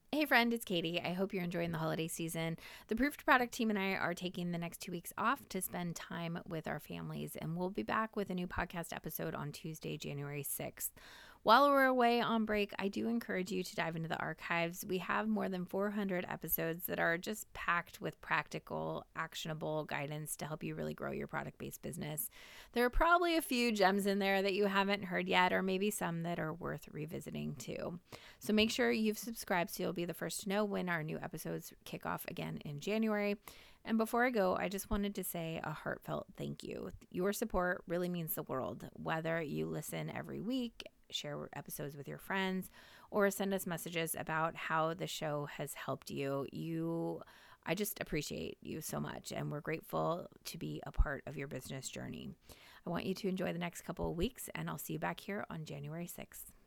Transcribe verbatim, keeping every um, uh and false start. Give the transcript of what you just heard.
Hey friend, it's Katie. I hope you're enjoying the holiday season. The Proofed Product team and I are taking the next two weeks off to spend time with our families, and we'll be back with a new podcast episode on Tuesday, January sixth. While we're away on break, I do encourage you to dive into the archives. We have more than four hundred episodes that are just packed with practical, actionable guidance to help you really grow your product-based business. There are probably a few gems in there that you haven't heard yet, or maybe some that are worth revisiting too. So make sure you've subscribed so you'll be the first to know when our new episodes kick off again in January. And before I go, I just wanted to say a heartfelt thank you. Your support really means the world, whether you listen every week, share episodes with your friends, or send us messages about how the show has helped you. You, I just appreciate you so much, and we're grateful to be a part of your business journey. I want you to enjoy the next couple of weeks, and I'll see you back here on January sixth.